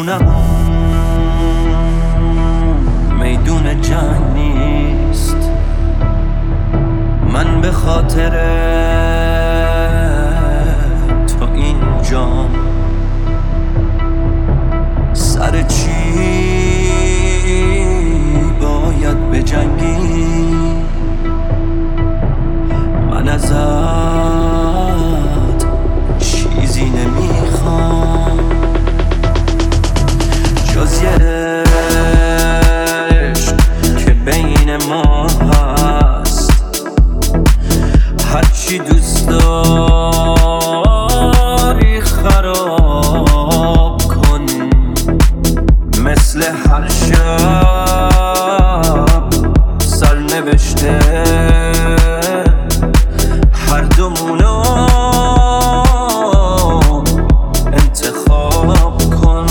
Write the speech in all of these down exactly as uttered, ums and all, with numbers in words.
خونم میدون جنگ نیست. من به خاطر تو اینجام. سر چی باید بجنگی؟ من ازت چیزی نمیخوام جز یه عشق که بین ما هست. هرچی دوست داری خراب کن، مثل هر شب سرنوشته هر دومونو انتخاب کن.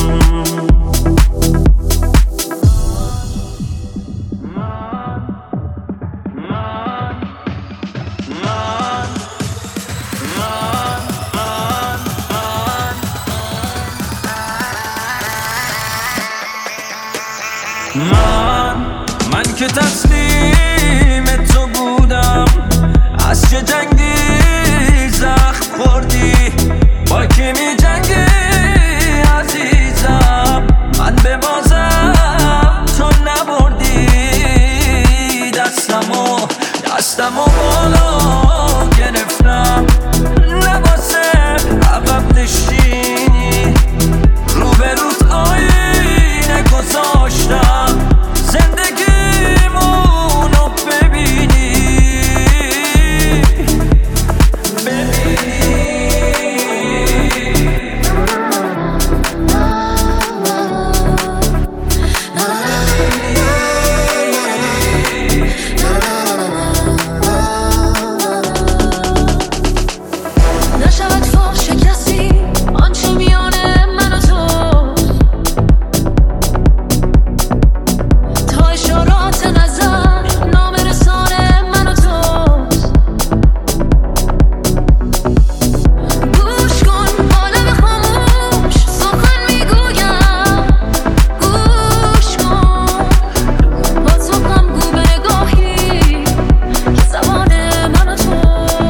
من من که تسلیم تو بودم، از چه جنگی زخم خوردی؟ با کی می جنگی عزیزم؟ من به بازم تو نبردی. دستمو دستمو بالا گرفتم، لباسه عقب نشینی، روبروت آینه گذاشتم زندگیمونو ببینی. نشود فاش کسی آنچه میان من و تو، تا اشارات نظر نامرسان من و تو. گوش کن با لب خاموش سخن میگویم، گوش کن با تو هم گو به نگاهی که زبان من و توست.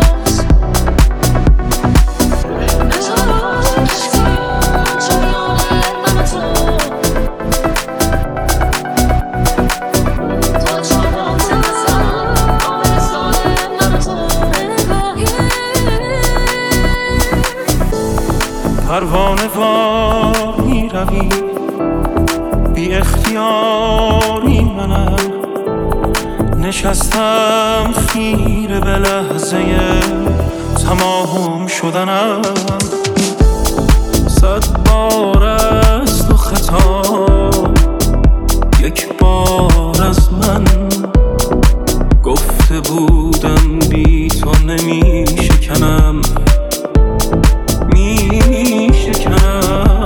پروانه وار می روی بی اختیاری، منم نشستم خیره به لحظه تمام شدنم. صد بار از تو خطا، یک بار از من گفته بودم بی تو نمی شکنم، می شکنم.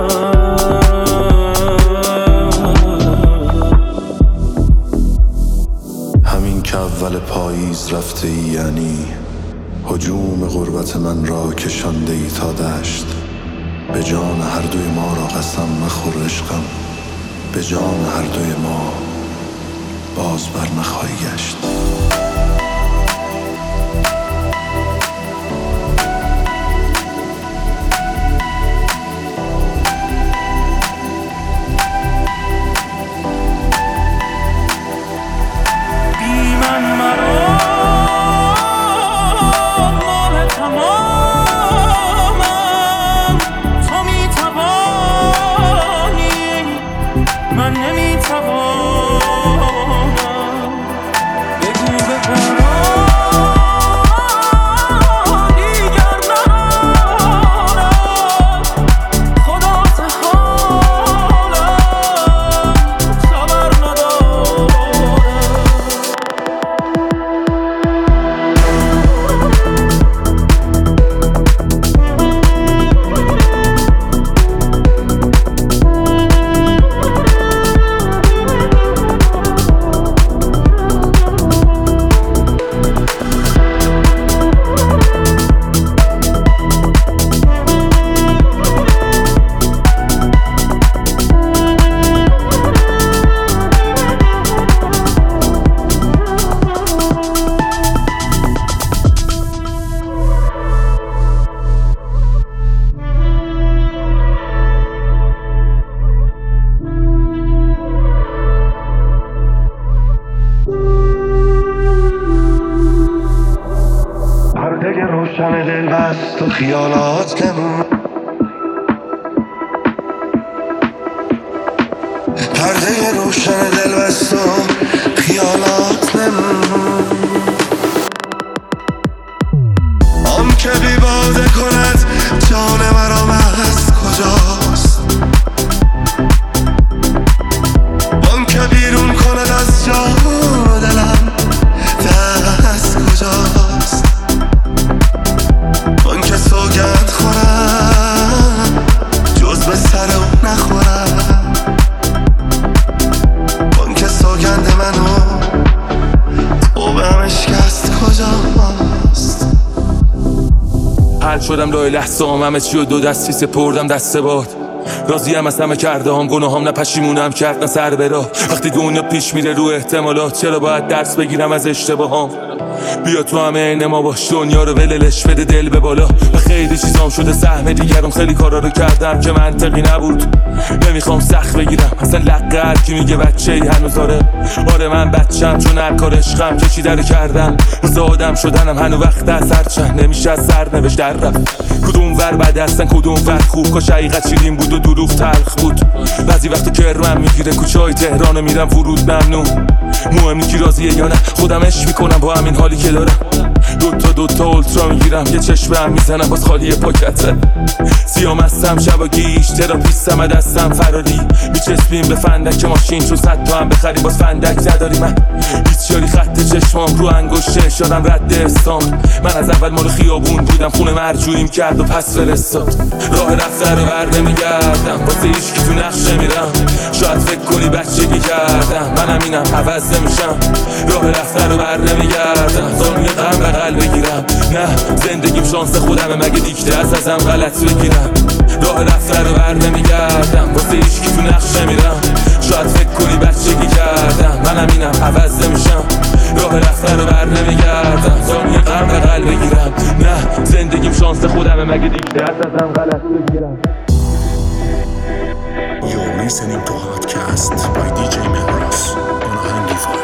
همین که اول پاییز رفته ای، یعنی هجوم غربت من را کشانده ای تا دشت. به جان هر دوی ما را قسم مخور عشقم، به جان هر دوی ما باز بر نخواهی گشت. بی من مرا مال تمامم، تو میتوانی من نمیتوانم. بگو به قرار دیگر ندارم، خدا ز حالم خبر ندارم. شکست و خیالات نمون، پرده روشن دل بست و خیالات نمون. آن که بی باده کند جان مرام از کجاست، آن که بیرون کند از جان و دلم دست کجاست، آن که سوگند خورم جز به سر او نخورم، آن که سوگند منو تو به هم اشکست کجاست. حل شدم لای لحظه هم همه چی و دو دستی سپردم دست باد، راضی هم از همه کرده هم گناه هم نه پشیمونم کرد نه سر برا. وقتی دنیا پیش میره رو احتمالات چرا باید درس بگیرم از اشتباهام؟ بیا تو همه این ما باش، دنیا رو وللش بده دل به بالا. و خیلی چیزام شده سهم دیگرم، خیلی کارا رو کردم که منطقی نبود. نمیخوام سخت بگیرم اصلا لقه هر کی میگه بچه ای هنوز آره آره من بچم، چون هر کار عشقم کشیده رو کردم. واسه آدم شدنم هنو وقت از هر چند نمیشه از سرنوشت در رفت. کدوم ور بده هستن کدوم ور خوب، کاش حقیقت شیرین بود و دروغ تلخ بود. بعضی وقت کرمم میگیره کوچه های تهرانو میرم ورود ممنون. مهم نی کی راضیه یا نه، خودم عشق میکنم با همین حالی که دارم. دوتا دوتا اولترا میگیرم یه چشم هم میزنم باز خالی پاکته. سیام هستم شبا گیش تراپیستم دستم فراری، میچسبیم به فندک ماشین چون صد تا هم بخری باز فندک نداری. من بیچاری خط چشمام رو انگشته شدم رد استان. من از اول مال خیابون بودم خونه مرجوعیم کرد و پس فرستاد. راه رفته رو بر نمیگردم واسه هیچ کی تو نقشه میرم. شاید فکر کنی بچگی کردم منم اینم عوض نمیشم. راه رفته رو بر نمیگردم زانوی غم بغل بگیرم. نه زندگیم شانس خودمه مگه دیکته از ازم غلط بگیرم. راه رفته رو بر نمیگردم واسه هیچ کی تو نقشه میرم. شاید فکر کنی بچگی کردم منم اینم عوض نمیشم. راه رفته رو بر نمیگردم زانوی غم بغل بگیرم. نه زندگیم شانس خودمه مگه دیکته از ازم غلط بگیرم. You're listening to Hotcast by دی جی Mehras on Hangify.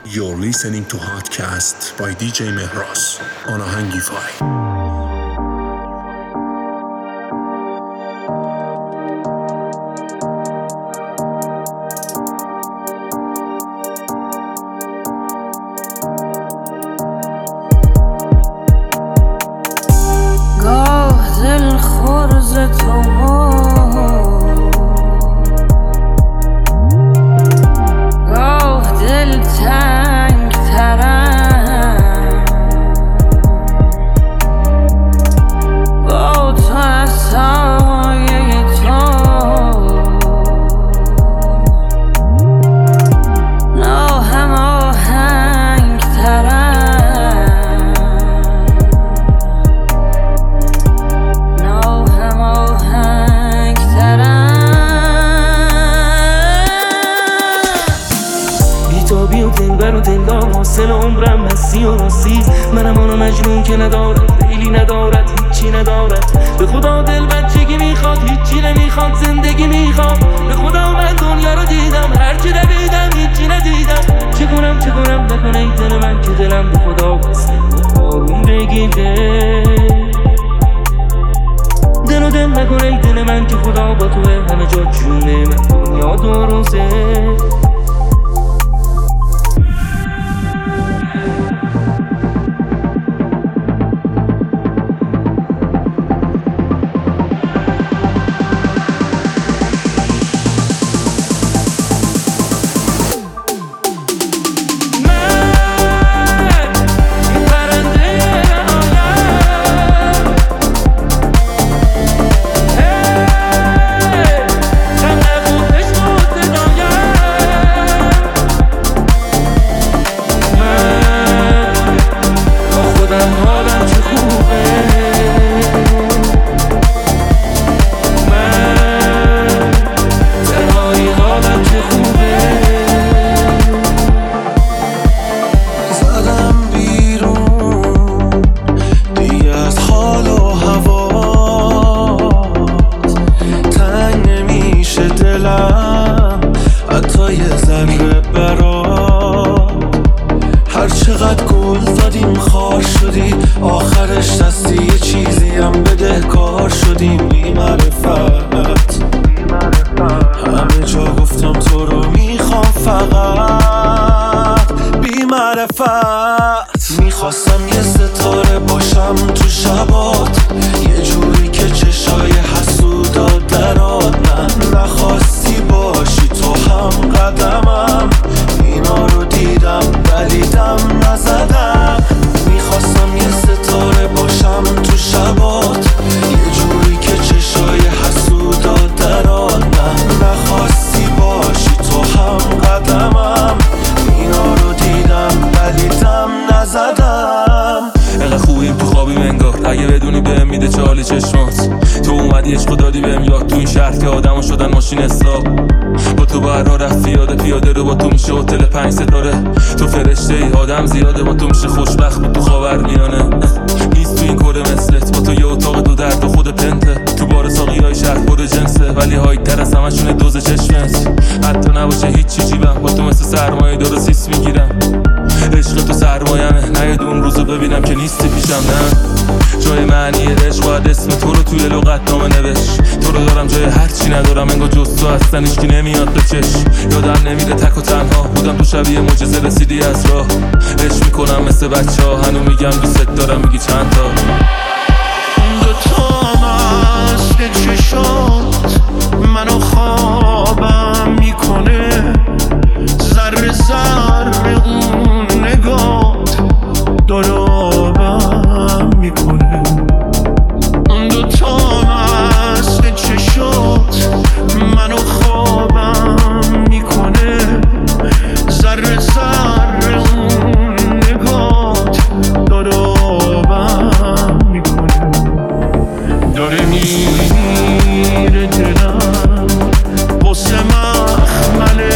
You're listening to Hotcast by دی جی Mehras on Ahangify. گاه دل خورز تو گاه دل تنگ ترم با تو از سایه تو ناهم آهنگ ترم ناهم آهنگ بیتابی و دلبر و دلدار حاصل عمرم مسیح و راسیز منم آنو مجنون که ندارد لیلی ندارد هیچی ندارد به خدا دل بچگی میخواد هیچی نمیخواد زندگی میخواد به خدا من دنیا رو دیدم هرچی دویدم هیچی ندیدم چه کنم چه کنم نکنه ای دل من که دلم به خدا بسته آروم بگیره دل و دل نکنه ای دل من که خدا با توه همه جا جونه من دنیا دو روزه آخرش دستی یه چیزی هم بده کار شدیم بی معرفت همه جا گفتم تو رو میخوام فقط بی معرفت میخواستم یه ستاره باشم تو شبات یه جوری که چشای حسودات درات من نخواستی باشی تو هم قدمم اینا رو دیدم ولی دم نزدم میخواستم یه ستاره باشم تو شبات یه جوری که چشای حسودات درات من نخواستی باشی تو هم قدمم اینا رو دیدم ولی دم نزدم اگه خوبیم تو خوابیم انگار اگه بدونی بهم میده چالی چشمات تو اومدی عشقو دادی بهم یاد تو این شهر که آدمو شدن ماشین حساب با تو بر راه رفت پیاده پیاده رو با تو میشه هتل پنج ستاره تو فرشته ای آدم زیاده با تو میشه خوشبخت با تو خاورمیانه نیست تو این کره مثلت با تو یه اتاق دو درد و خود پنته تو بار ساقی های شهر پر جنسه ولی های تر از همشونه دوز چشمت حتی نباشه هیچ چی جیبم با تو مثل سرمایه دارو سیس میگیرم عشق تو سرمایمه نه اون روزو ببینم که نیستی پیشم نه جای معنی عشق باید اسم تو رو توی لغت نامه نوشت تو رو دارم جای هرچی ندارم انگار جز تو هستن هیچکی نمیاد به چشم یادم نمیره تک و تنها بودم تو شبیه معجزه رسیدی از راه عشق میکنم مثل بچه ها هنو میگم دوست دارم میگی چند تا دوتا مست چشات منو خوابم میکنه ذره ذره اون نگات داره آبم میکنه دوتا مست چشات منو خوابم میکنه ذره ذره اون نگات داره آبم میکنه داره میره دلم واسه مخمل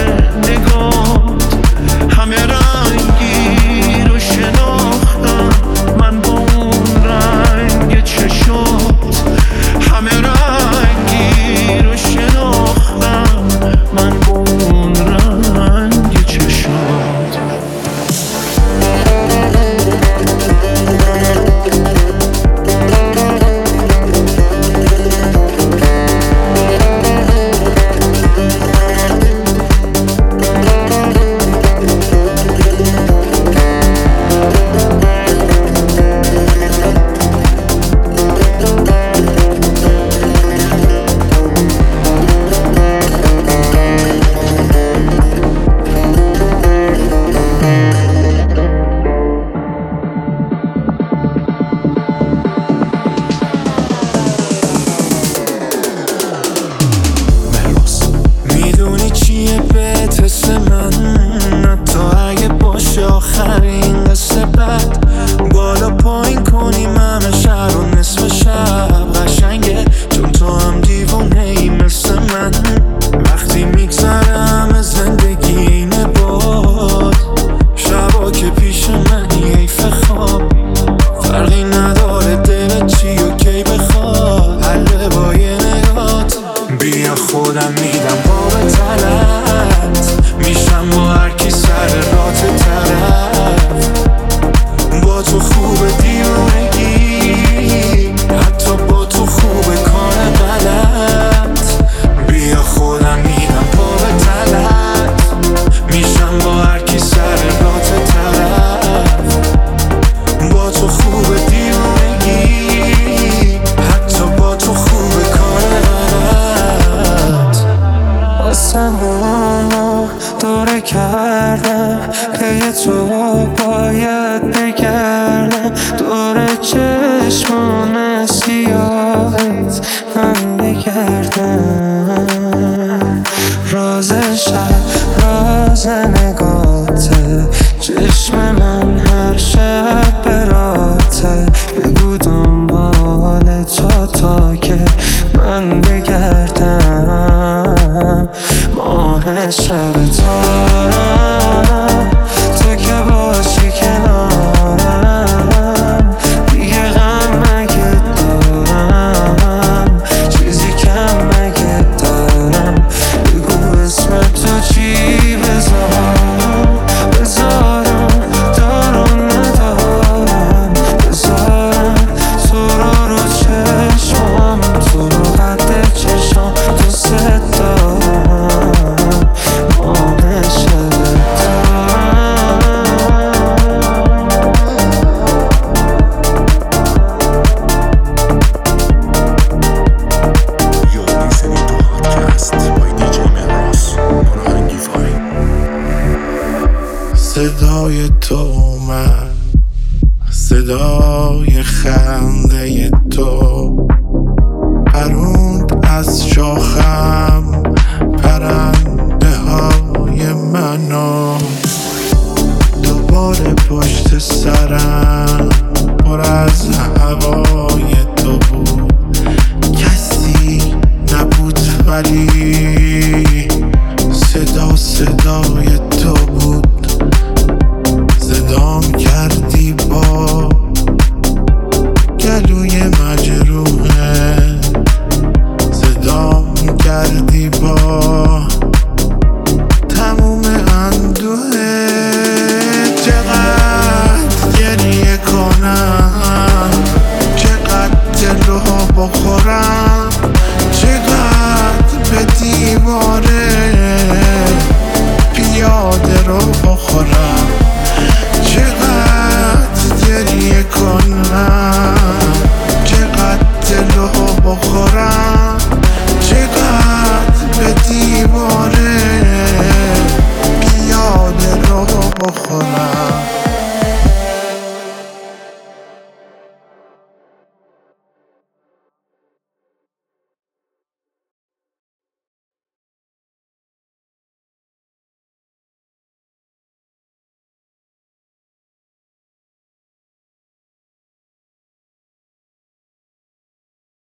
کردم که تو باید بگردم دور چشمان سیاهت من بگردم راز شب راز نگاته چشم من هر شب براته بگو دنبال تو تا که من بگردم ماه شب تارم تو که باشی کنارم دیگه غم مگه دارم چیزی کم مگه دارم بگو اسم تو چی بذارم بذارم دارم ندارم بذارم تو رو رو چشمام تو رو قد چشم دوست دارم ماه شب You're listening to Hotcast by دی جی مهراز آناهنگی فاین. صدای تو من صدای خنده تو پروند از شاخم پرنده های منو دوباره پشت سرم پر از هوای تو بود کسی نبود ولی صدا صدای تو